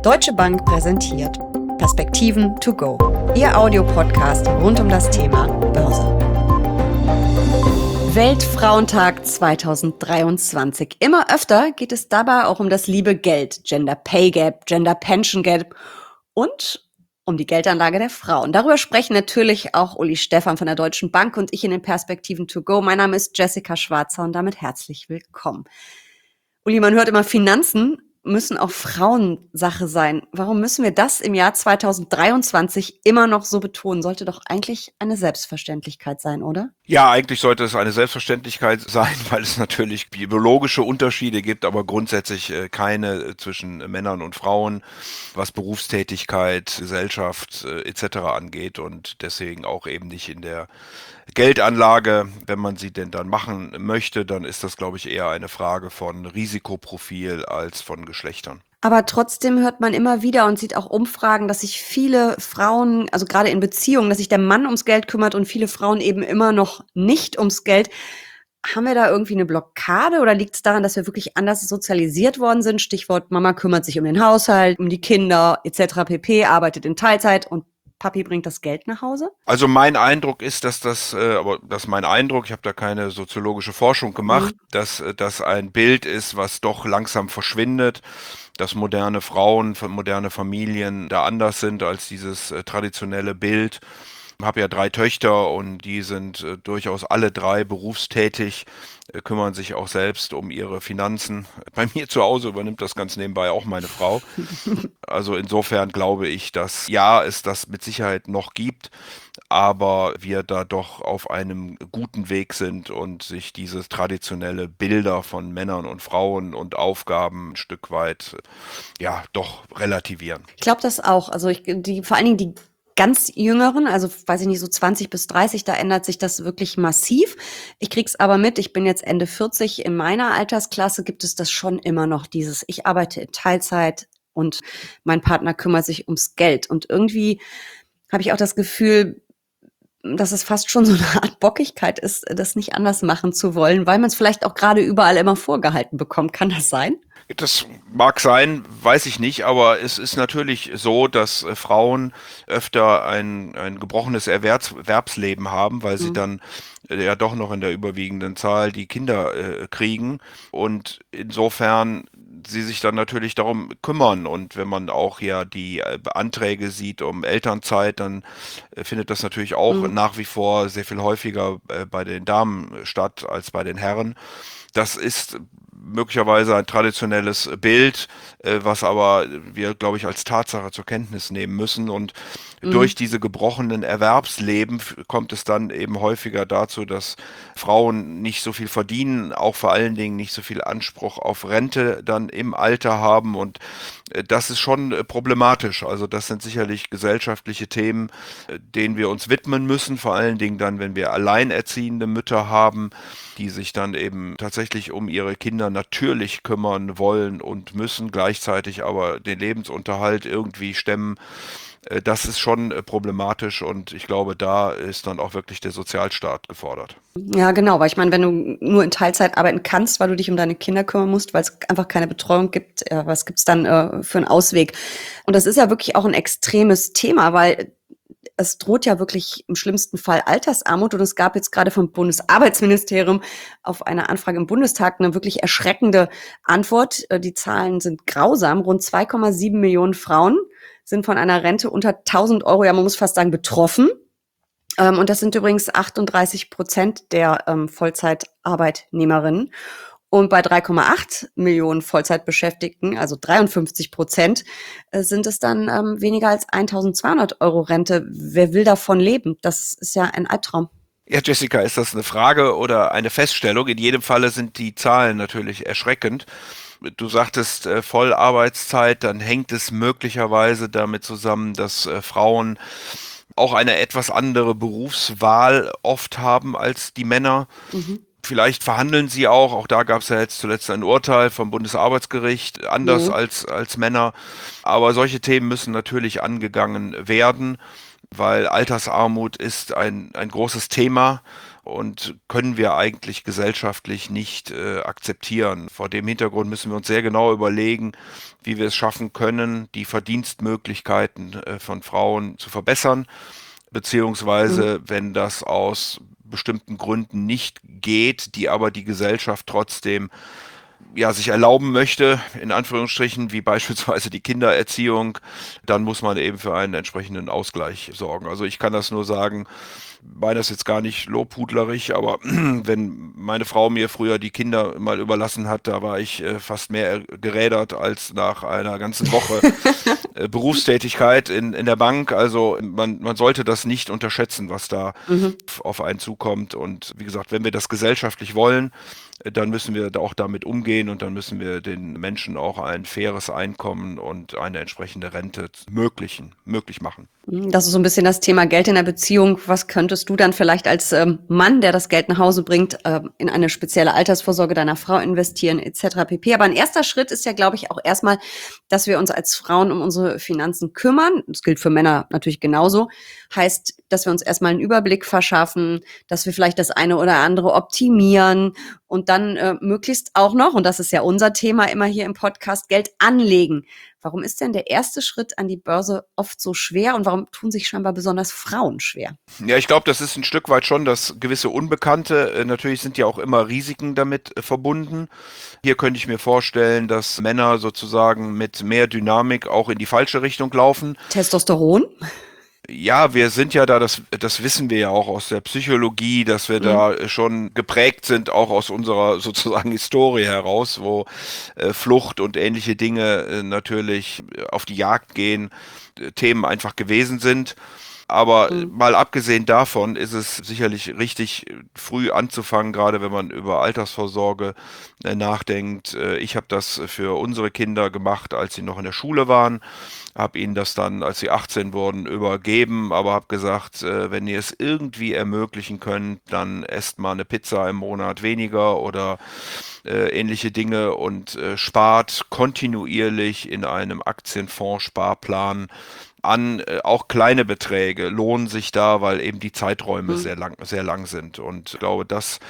Deutsche Bank präsentiert Perspektiven to go, Ihr Audiopodcast rund um das Thema Börse. Weltfrauentag 2023. Immer öfter geht es dabei auch um das liebe Geld, Gender Pay Gap, Gender Pension Gap und um die Geldanlage der Frauen. Darüber sprechen natürlich auch Uli Stephan von der Deutschen Bank und ich in den Perspektiven to go. Mein Name ist Jessica Schwarzer und damit herzlich willkommen. Uli, man hört immer, Finanzen müssen auch Frauensache sein. Warum müssen wir das im Jahr 2023 immer noch so betonen? Sollte doch eigentlich eine Selbstverständlichkeit sein, oder? Ja, eigentlich sollte es eine Selbstverständlichkeit sein, weil es natürlich biologische Unterschiede gibt, aber grundsätzlich keine zwischen Männern und Frauen, was Berufstätigkeit, Gesellschaft etc. angeht und deswegen auch eben nicht in der Geldanlage. Wenn man sie denn dann machen möchte, dann ist das, glaube ich, eher eine Frage von Risikoprofil als von Geschlechtern. Aber trotzdem hört man immer wieder und sieht auch Umfragen, dass sich viele Frauen, also gerade in Beziehungen, dass sich der Mann ums Geld kümmert und viele Frauen eben immer noch nicht ums Geld. Haben wir da irgendwie eine Blockade oder liegt es daran, dass wir wirklich anders sozialisiert worden sind? Stichwort Mama kümmert sich um den Haushalt, um die Kinder etc. pp., arbeitet in Teilzeit und Papi bringt das Geld nach Hause? Also mein Eindruck ist, dass aber das ist mein Eindruck, ich habe da keine soziologische Forschung gemacht, dass das ein Bild ist, was doch langsam verschwindet, dass moderne Frauen, moderne Familien da anders sind als dieses traditionelle Bild. Ich habe ja 3 Töchter und die sind durchaus alle 3 berufstätig, kümmern sich auch selbst um ihre Finanzen. Bei mir zu Hause übernimmt das ganz nebenbei auch meine Frau. Also insofern glaube ich, dass ja, es das mit Sicherheit noch gibt, aber wir da doch auf einem guten Weg sind und sich diese traditionelle Bilder von Männern und Frauen und Aufgaben ein Stück weit ja doch relativieren. Ich glaube das auch. Also vor allen Dingen die ganz Jüngeren, also weiß ich nicht, so 20 bis 30, da ändert sich das wirklich massiv. Ich krieg's aber mit, ich bin jetzt Ende 40, in meiner Altersklasse gibt es das schon immer noch, dieses, ich arbeite in Teilzeit und mein Partner kümmert sich ums Geld. Und irgendwie habe ich auch das Gefühl, dass es fast schon so eine Art Bockigkeit ist, das nicht anders machen zu wollen, weil man es vielleicht auch gerade überall immer vorgehalten bekommt. Kann das sein? Das mag sein, weiß ich nicht, aber es ist natürlich so, dass Frauen öfter ein gebrochenes Erwerbsleben haben, weil sie dann ja doch noch in der überwiegenden Zahl die Kinder kriegen und insofern sie sich dann natürlich darum kümmern. Und wenn man auch ja die Anträge sieht um Elternzeit, dann findet das natürlich auch nach wie vor sehr viel häufiger bei den Damen statt als bei den Herren. Das ist möglicherweise ein traditionelles Bild, was aber wir, glaube ich, als Tatsache zur Kenntnis nehmen müssen. Und durch diese gebrochenen Erwerbsleben kommt es dann eben häufiger dazu, dass Frauen nicht so viel verdienen, auch vor allen Dingen nicht so viel Anspruch auf Rente dann im Alter haben. Und das ist schon problematisch. Also das sind sicherlich gesellschaftliche Themen, denen wir uns widmen müssen, vor allen Dingen dann, wenn wir alleinerziehende Mütter haben, die sich dann eben tatsächlich um ihre Kinder natürlich kümmern wollen und müssen, gleichzeitig aber den Lebensunterhalt irgendwie stemmen. Das ist schon problematisch und ich glaube, da ist dann auch wirklich der Sozialstaat gefordert. Ja, genau, weil ich meine, wenn du nur in Teilzeit arbeiten kannst, weil du dich um deine Kinder kümmern musst, weil es einfach keine Betreuung gibt, was gibt's dann für einen Ausweg? Und das ist ja wirklich auch ein extremes Thema, weil es droht ja wirklich im schlimmsten Fall Altersarmut und es gab jetzt gerade vom Bundesarbeitsministerium auf eine Anfrage im Bundestag eine wirklich erschreckende Antwort. Die Zahlen sind grausam. Rund 2,7 Millionen Frauen sind von einer Rente unter 1.000 Euro, ja man muss fast sagen, betroffen. Und das sind übrigens 38% der Vollzeitarbeitnehmerinnen. Und bei 3,8 Millionen Vollzeitbeschäftigten, also 53%, sind es dann weniger als 1.200 Euro Rente. Wer will davon leben? Das ist ja ein Albtraum. Ja, Jessica, ist das eine Frage oder eine Feststellung? In jedem Falle sind die Zahlen natürlich erschreckend. Du sagtest Vollarbeitszeit, dann hängt es möglicherweise damit zusammen, dass Frauen auch eine etwas andere Berufswahl oft haben als die Männer. Vielleicht verhandeln sie auch da gab es ja jetzt zuletzt ein Urteil vom Bundesarbeitsgericht, anders als Männer. Aber solche Themen müssen natürlich angegangen werden, weil Altersarmut ist ein großes Thema und können wir eigentlich gesellschaftlich nicht akzeptieren. Vor dem Hintergrund müssen wir uns sehr genau überlegen, wie wir es schaffen können, die Verdienstmöglichkeiten von Frauen zu verbessern, Mhm. beziehungsweise wenn das aus bestimmten Gründen nicht geht, die aber die Gesellschaft trotzdem ja, sich erlauben möchte, in Anführungsstrichen, wie beispielsweise die Kindererziehung, dann muss man eben für einen entsprechenden Ausgleich sorgen. Also ich kann das nur sagen, meine das jetzt gar nicht lobhudlerisch, aber wenn meine Frau mir früher die Kinder mal überlassen hat, da war ich fast mehr gerädert als nach einer ganzen Woche Berufstätigkeit in der Bank. Also man sollte das nicht unterschätzen, was da Mhm. auf einen zukommt. Und wie gesagt, wenn wir das gesellschaftlich wollen, dann müssen wir da auch damit umgehen und dann müssen wir den Menschen auch ein faires Einkommen und eine entsprechende Rente möglich machen. Das ist so ein bisschen das Thema Geld in der Beziehung. Was könntest du dann vielleicht als Mann, der das Geld nach Hause bringt, in eine spezielle Altersvorsorge deiner Frau investieren et cetera pp. Aber ein erster Schritt ist ja, glaube ich, auch erstmal, dass wir uns als Frauen um unsere Finanzen kümmern. Das gilt für Männer natürlich genauso. Heißt, dass wir uns erstmal einen Überblick verschaffen, dass wir vielleicht das eine oder andere optimieren und dann möglichst auch noch, und das ist ja unser Thema immer hier im Podcast, Geld anlegen. Warum ist denn der erste Schritt an die Börse oft so schwer und warum tun sich scheinbar besonders Frauen schwer? Ja, ich glaube, das ist ein Stück weit schon das gewisse Unbekannte. Natürlich sind ja auch immer Risiken damit verbunden. Hier könnte ich mir vorstellen, dass Männer sozusagen mit mehr Dynamik auch in die falsche Richtung laufen. Testosteron? Ja, wir sind ja da, das wissen wir ja auch aus der Psychologie, dass wir Mhm. da schon geprägt sind, auch aus unserer sozusagen Historie heraus, wo Flucht und ähnliche Dinge natürlich auf die Jagd gehen, Themen einfach gewesen sind. Aber Mhm. mal abgesehen davon ist es sicherlich richtig, früh anzufangen, gerade wenn man über Altersvorsorge nachdenkt. Ich habe das für unsere Kinder gemacht, als sie noch in der Schule waren, habe ihnen das dann, als sie 18 wurden, übergeben, aber habe gesagt, wenn ihr es irgendwie ermöglichen könnt, dann esst mal eine Pizza im Monat weniger oder ähnliche Dinge und spart kontinuierlich in einem Aktienfonds-Sparplan an. Auch kleine Beträge lohnen sich da, weil eben die Zeiträume Mhm. sehr lang sind. Und ich glaube,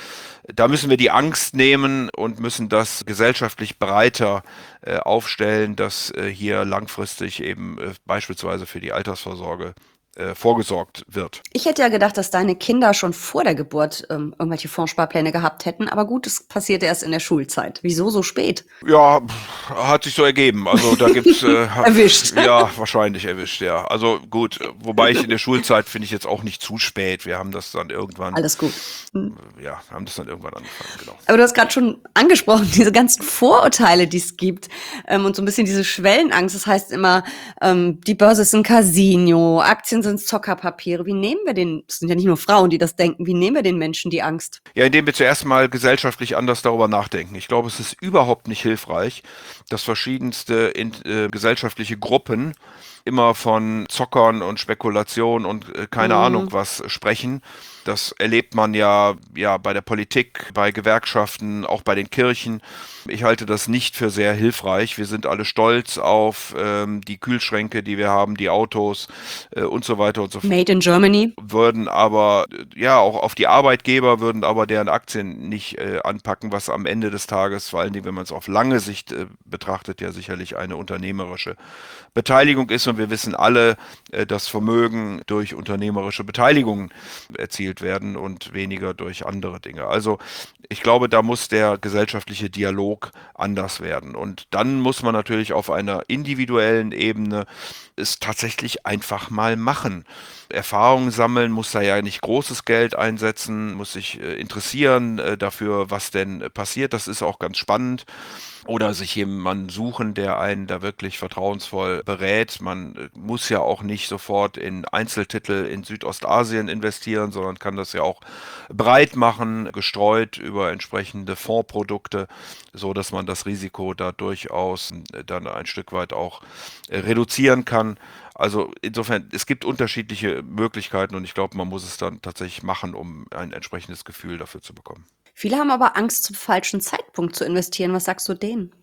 da müssen wir die Angst nehmen und müssen das gesellschaftlich breiter aufstellen, dass hier langfristig eben beispielsweise für die Altersvorsorge vorgesorgt wird. Ich hätte ja gedacht, dass deine Kinder schon vor der Geburt irgendwelche Fondssparpläne gehabt hätten, aber gut, es passierte erst in der Schulzeit. Wieso so spät? Ja, hat sich so ergeben. Also da gibt's Erwischt. ja wahrscheinlich erwischt, ja. Also gut, wobei ich in der Schulzeit finde ich jetzt auch nicht zu spät. Wir haben das dann irgendwann, Alles gut. Mhm. ja, haben das dann irgendwann angefangen, genau. Aber du hast gerade schon angesprochen, diese ganzen Vorurteile, die es gibt und so ein bisschen diese Schwellenangst. Das heißt immer, die Börse ist ein Casino, Aktien sind Zockerpapiere. Wie nehmen wir den, es sind ja nicht nur Frauen, die das denken, wie nehmen wir den Menschen die Angst? Ja, indem wir zuerst mal gesellschaftlich anders darüber nachdenken. Ich glaube, es ist überhaupt nicht hilfreich, dass verschiedenste gesellschaftliche Gruppen immer von Zockern und Spekulation und keine Ahnung Mhm. was sprechen. Das erlebt man ja bei der Politik, bei Gewerkschaften, auch bei den Kirchen. Ich halte das nicht für sehr hilfreich. Wir sind alle stolz auf die Kühlschränke, die wir haben, die Autos und so weiter und so fort. Made in Germany. Würden aber, ja, auch auf die Arbeitgeber würden aber deren Aktien nicht anpacken, was am Ende des Tages, vor allen Dingen, wenn man es auf lange Sicht betrachtet, ja sicherlich eine unternehmerische Beteiligung ist. Und wir wissen alle, dass Vermögen durch unternehmerische Beteiligung erzielt werden und weniger durch andere Dinge. Also ich glaube, da muss der gesellschaftliche Dialog anders werden. Und dann muss man natürlich auf einer individuellen Ebene es tatsächlich einfach mal machen. Erfahrungen sammeln, muss da ja nicht großes Geld einsetzen, muss sich interessieren dafür, was denn passiert. Das ist auch ganz spannend. Oder sich jemanden suchen, der einen da wirklich vertrauensvoll berät. Man muss ja auch nicht sofort in Einzeltitel in Südostasien investieren, sondern kann das ja auch breit machen, gestreut über entsprechende Fondsprodukte, so dass man das Risiko da durchaus dann ein Stück weit auch reduzieren kann. Also insofern, es gibt unterschiedliche Möglichkeiten und ich glaube, man muss es dann tatsächlich machen, um ein entsprechendes Gefühl dafür zu bekommen. Viele haben aber Angst, zum falschen Zeitpunkt zu investieren. Was sagst du denen?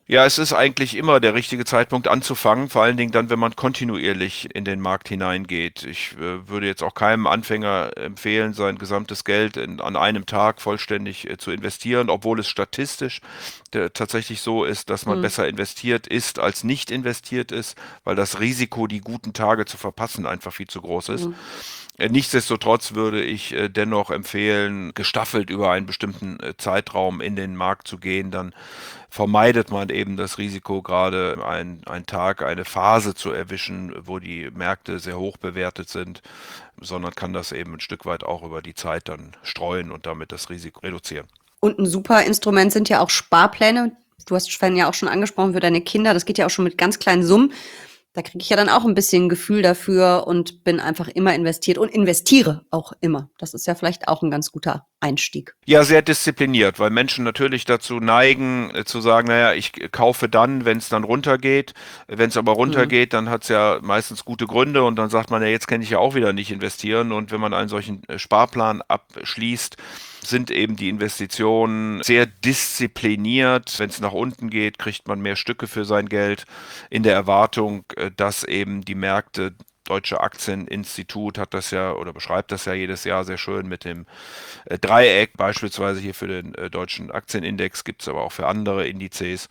Ja, es ist eigentlich immer der richtige Zeitpunkt anzufangen, vor allen Dingen dann, wenn man kontinuierlich in den Markt hineingeht. Ich würde jetzt auch keinem Anfänger empfehlen, sein gesamtes Geld an einem Tag vollständig zu investieren, obwohl es statistisch tatsächlich so ist, dass man Hm. besser investiert ist, als nicht investiert ist, weil das Risiko, die guten Tage zu verpassen, einfach viel zu groß ist. Hm. Nichtsdestotrotz würde ich dennoch empfehlen, gestaffelt über einen bestimmten Zeitraum in den Markt zu gehen. Dann vermeidet man eben das Risiko, gerade einen Tag, eine Phase zu erwischen, wo die Märkte sehr hoch bewertet sind, sondern kann das eben ein Stück weit auch über die Zeit dann streuen und damit das Risiko reduzieren. Und ein super Instrument sind ja auch Sparpläne. Du hast Sven ja auch schon angesprochen für deine Kinder. Das geht ja auch schon mit ganz kleinen Summen. Da kriege ich ja dann auch ein bisschen Gefühl dafür und bin einfach immer investiert und investiere auch immer. Das ist ja vielleicht auch ein ganz guter Einstieg. Ja, sehr diszipliniert, weil Menschen natürlich dazu neigen, zu sagen, naja, ich kaufe dann, wenn es dann runtergeht. Wenn es aber Mhm. runtergeht, dann hat es ja meistens gute Gründe und dann sagt man, ja, jetzt kann ich ja auch wieder nicht investieren. Und wenn man einen solchen Sparplan abschließt, sind eben die Investitionen sehr diszipliniert. Wenn es nach unten geht, kriegt man mehr Stücke für sein Geld in der Erwartung, dass eben die Märkte Deutsche Aktieninstitut hat das ja oder beschreibt das ja jedes Jahr sehr schön mit dem Dreieck, beispielsweise hier für den deutschen Aktienindex, gibt es aber auch für andere Indizes.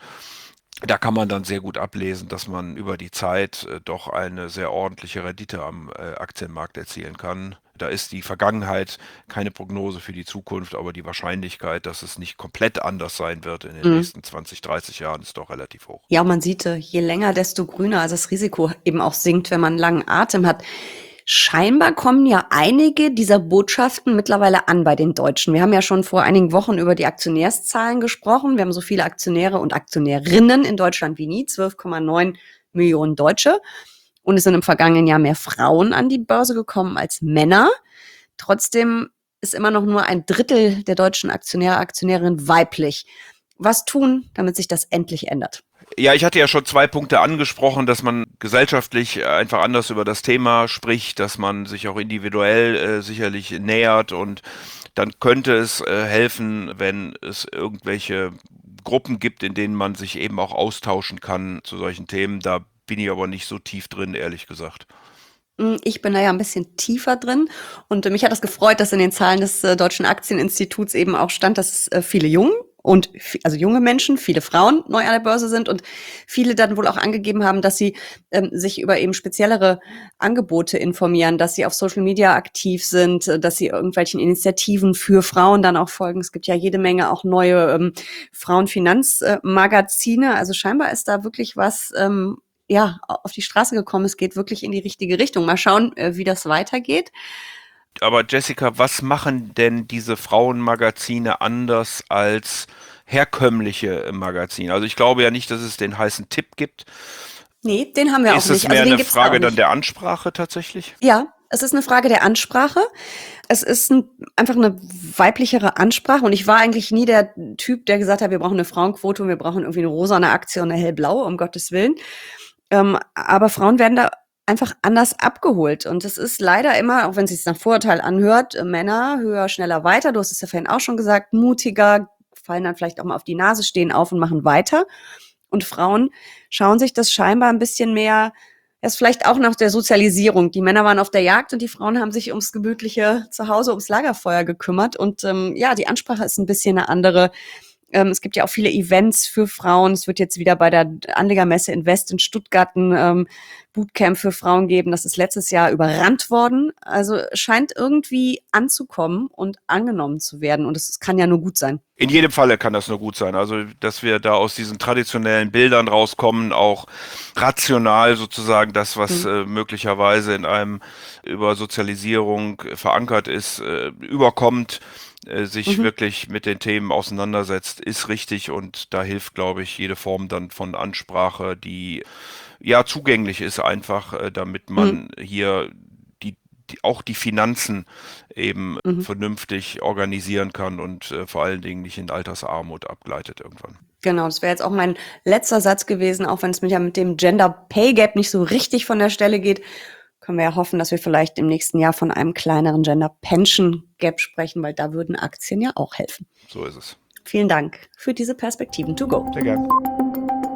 Da kann man dann sehr gut ablesen, dass man über die Zeit doch eine sehr ordentliche Rendite am Aktienmarkt erzielen kann. Da ist die Vergangenheit keine Prognose für die Zukunft, aber die Wahrscheinlichkeit, dass es nicht komplett anders sein wird in den Mhm. nächsten 20, 30 Jahren, ist doch relativ hoch. Ja, man sieht, je länger, desto grüner. Also das Risiko eben auch sinkt, wenn man einen langen Atem hat. Scheinbar kommen ja einige dieser Botschaften mittlerweile an bei den Deutschen. Wir haben ja schon vor einigen Wochen über die Aktionärszahlen gesprochen. Wir haben so viele Aktionäre und Aktionärinnen in Deutschland wie nie, 12,9 Millionen Deutsche. Und es sind im vergangenen Jahr mehr Frauen an die Börse gekommen als Männer. Trotzdem ist immer noch nur ein Drittel der deutschen Aktionäre, Aktionärinnen weiblich. Was tun, damit sich das endlich ändert? Ja, ich hatte ja schon zwei Punkte angesprochen, dass man gesellschaftlich einfach anders über das Thema spricht, dass man sich auch individuell sicherlich nähert und dann könnte es helfen, wenn es irgendwelche Gruppen gibt, in denen man sich eben auch austauschen kann zu solchen Themen. Da bin ich aber nicht so tief drin, ehrlich gesagt. Ich bin da ja ein bisschen tiefer drin und mich hat das gefreut, dass in den Zahlen des Deutschen Aktieninstituts eben auch stand, dass viele Jungen und also junge Menschen, viele Frauen neu an der Börse sind und viele dann wohl auch angegeben haben, dass sie sich über eben speziellere Angebote informieren, dass sie auf Social Media aktiv sind, dass sie irgendwelchen Initiativen für Frauen dann auch folgen. Es gibt ja jede Menge auch neue Frauenfinanzmagazine. Also scheinbar ist da wirklich was ja, auf die Straße gekommen. Es geht wirklich in die richtige Richtung. Mal schauen, wie das weitergeht. Aber Jessica, was machen denn diese Frauenmagazine anders als herkömmliche Magazine? Also ich glaube ja nicht, dass es den heißen Tipp gibt. Nee, den haben wir auch Ist es nicht. mehr Also den eine gibt's da auch Frage dann nicht. der Ansprache tatsächlich? Ja, es ist eine Frage der Ansprache. Es ist einfach eine weiblichere Ansprache. Und ich war eigentlich nie der Typ, der gesagt hat, wir brauchen eine Frauenquote und wir brauchen irgendwie eine rosane Aktie und eine hellblaue, um Gottes Willen. Aber Frauen werden da einfach anders abgeholt. Und es ist leider immer, auch wenn es sich nach Vorurteil anhört, Männer höher, schneller, weiter. Du hast es ja vorhin auch schon gesagt, mutiger, fallen dann vielleicht auch mal auf die Nase, stehen auf und machen weiter. Und Frauen schauen sich das scheinbar ein bisschen mehr, erst vielleicht auch nach der Sozialisierung. Die Männer waren auf der Jagd und die Frauen haben sich ums gemütliche Zuhause, ums Lagerfeuer gekümmert. Und ja, die Ansprache ist ein bisschen eine andere. Es gibt ja auch viele Events für Frauen. Es wird jetzt wieder bei der Anlegermesse Invest in Stuttgart ein Bootcamp für Frauen geben. Das ist letztes Jahr überrannt worden. Also scheint irgendwie anzukommen und angenommen zu werden. Und es kann ja nur gut sein. In jedem Falle kann das nur gut sein. Also, dass wir da aus diesen traditionellen Bildern rauskommen, auch rational sozusagen das, was Mhm. möglicherweise in einem über Sozialisierung verankert ist, überkommt, sich Mhm. wirklich mit den Themen auseinandersetzt, ist richtig und da hilft, glaube ich, jede Form dann von Ansprache, die ja zugänglich ist einfach, damit Mhm. man hier auch die Finanzen eben Mhm. vernünftig organisieren kann und vor allen Dingen nicht in Altersarmut abgleitet irgendwann. Genau, das wäre jetzt auch mein letzter Satz gewesen, auch wenn es mit dem Gender Pay Gap nicht so richtig von der Stelle geht, können wir ja hoffen, dass wir vielleicht im nächsten Jahr von einem kleineren Gender Pension Gap sprechen, weil da würden Aktien ja auch helfen. So ist es. Vielen Dank für diese Perspektiven to go. Sehr gern.